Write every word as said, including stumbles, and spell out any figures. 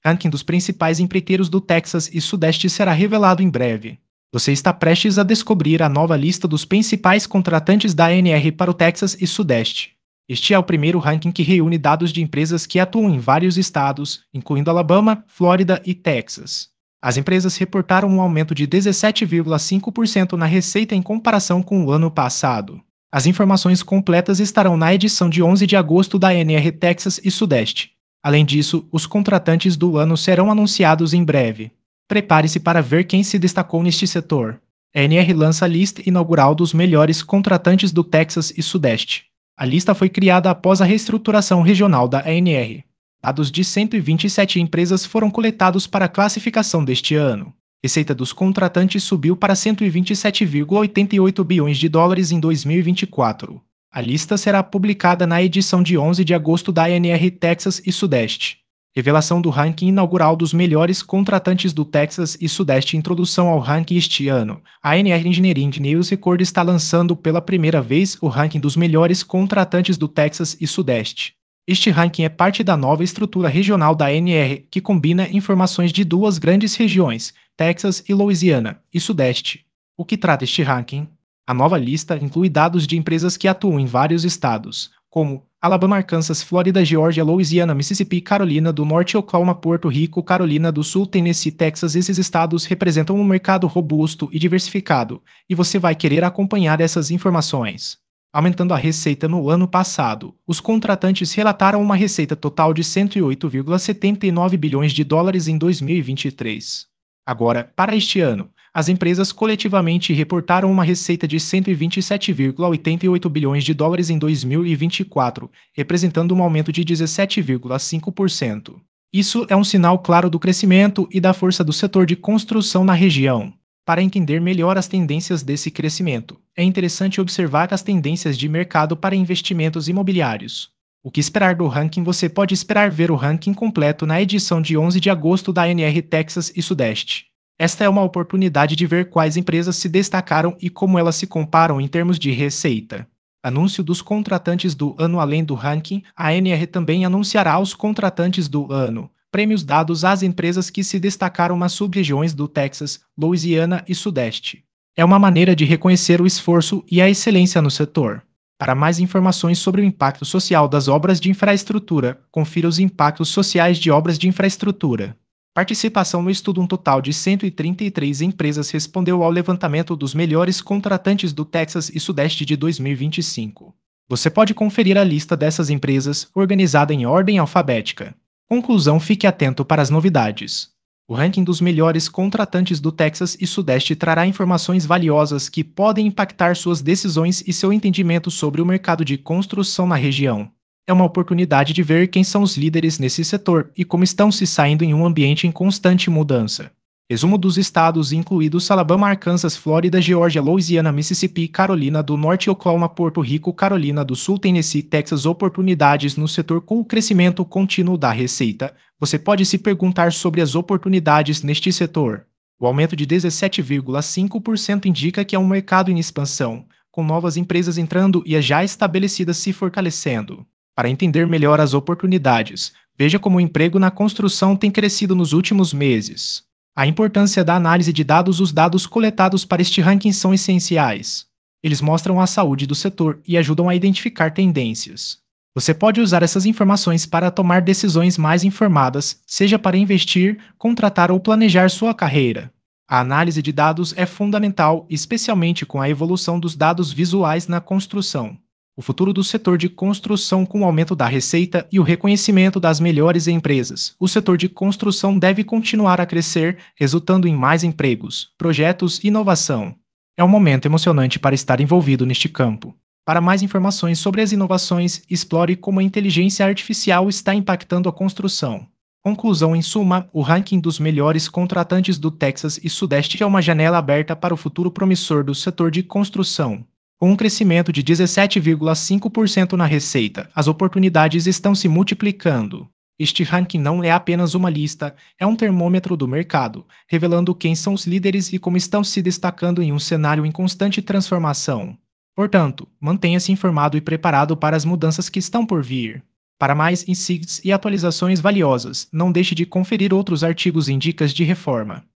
Ranking dos principais empreiteiros do Texas e Sudeste será revelado em breve. Você está prestes a descobrir a nova lista dos principais contratantes da A N R para o Texas e Sudeste. Este é o primeiro ranking que reúne dados de empresas que atuam em vários estados, incluindo Alabama, Flórida e Texas. As empresas reportaram um aumento de dezessete vírgula cinco por cento na receita em comparação com o ano passado. As informações completas estarão na edição de onze de agosto da A N R Texas e Sudeste. Além disso, os contratantes do ano serão anunciados em breve. Prepare-se para ver quem se destacou neste setor. A A N R lança a lista inaugural dos melhores contratantes do Texas e Sudeste. A lista foi criada após a reestruturação regional da A N R. Dados de cento e vinte e sete empresas foram coletados para a classificação deste ano. Receita dos contratantes subiu para cento e vinte e sete vírgula oitenta e oito bilhões de dólares em dois mil e vinte e quatro. A lista será publicada na edição de onze de agosto da A N R Texas e Sudeste. Revelação do ranking inaugural dos melhores contratantes do Texas e Sudeste. Introdução ao ranking este ano. A A N R Engineering News Record está lançando pela primeira vez o ranking dos melhores contratantes do Texas e Sudeste. Este ranking é parte da nova estrutura regional da A N R, que combina informações de duas grandes regiões, Texas e Louisiana, e Sudeste. O que trata este ranking? A nova lista inclui dados de empresas que atuam em vários estados, como Alabama, Arkansas, Flórida, Geórgia, Louisiana, Mississippi, Carolina do Norte, Oklahoma, Porto Rico, Carolina do Sul, Tennessee, Texas. Esses estados representam um mercado robusto e diversificado, e você vai querer acompanhar essas informações. Aumentando a receita no ano passado, os contratantes relataram uma receita total de cento e oito vírgula setenta e nove bilhões de dólares em dois mil e vinte e três. Agora, para este ano, as empresas coletivamente reportaram uma receita de cento e vinte e sete vírgula oitenta e oito bilhões de dólares em dois mil e vinte e quatro, representando um aumento de dezessete vírgula cinco por cento. Isso é um sinal claro do crescimento e da força do setor de construção na região. Para entender melhor as tendências desse crescimento, é interessante observar as tendências de mercado para investimentos imobiliários. O que esperar do ranking? Você pode esperar ver o ranking completo na edição de onze de agosto da A N R Texas e Sudeste. Esta é uma oportunidade de ver quais empresas se destacaram e como elas se comparam em termos de receita. Anúncio dos contratantes do ano. Além do ranking, a A N R também anunciará os contratantes do ano, prêmios dados às empresas que se destacaram nas sub-regiões do Texas, Louisiana e Sudeste. É uma maneira de reconhecer o esforço e a excelência no setor. Para mais informações sobre o impacto social das obras de infraestrutura, confira os impactos sociais de obras de infraestrutura. Participação no estudo. Um total de cento e trinta e três empresas respondeu ao levantamento dos melhores contratantes do Texas e Sudeste de dois mil e vinte e cinco. Você pode conferir a lista dessas empresas, organizada em ordem alfabética. Conclusão: fique atento para as novidades. O ranking dos melhores contratantes do Texas e Sudeste trará informações valiosas que podem impactar suas decisões e seu entendimento sobre o mercado de construção na região. É uma oportunidade de ver quem são os líderes nesse setor e como estão se saindo em um ambiente em constante mudança. Resumo dos estados incluídos: Alabama, Arkansas, Flórida, Geórgia, Louisiana, Mississippi, Carolina do Norte, Oklahoma, Porto Rico, Carolina do Sul, Tennessee, Texas. Oportunidades no setor. Com o crescimento contínuo da receita, você pode se perguntar sobre as oportunidades neste setor. O aumento de dezessete vírgula cinco por cento indica que é um mercado em expansão, com novas empresas entrando e as já estabelecidas se fortalecendo. Para entender melhor as oportunidades, veja como o emprego na construção tem crescido nos últimos meses. A importância da análise de dados. Os dados coletados para este ranking são essenciais. Eles mostram a saúde do setor e ajudam a identificar tendências. Você pode usar essas informações para tomar decisões mais informadas, seja para investir, contratar ou planejar sua carreira. A análise de dados é fundamental, especialmente com a evolução dos dados visuais na construção. O futuro do setor de construção. Com o aumento da receita e o reconhecimento das melhores empresas, o setor de construção deve continuar a crescer, resultando em mais empregos, projetos e inovação. É um momento emocionante para estar envolvido neste campo. Para mais informações sobre as inovações, explore como a inteligência artificial está impactando a construção. Conclusão: em suma, o ranking dos melhores contratantes do Texas e Sudeste é uma janela aberta para o futuro promissor do setor de construção. Com um crescimento de dezessete vírgula cinco por cento na receita, as oportunidades estão se multiplicando. Este ranking não é apenas uma lista, é um termômetro do mercado, revelando quem são os líderes e como estão se destacando em um cenário em constante transformação. Portanto, mantenha-se informado e preparado para as mudanças que estão por vir. Para mais insights e atualizações valiosas, não deixe de conferir outros artigos em Dicas de Reforma.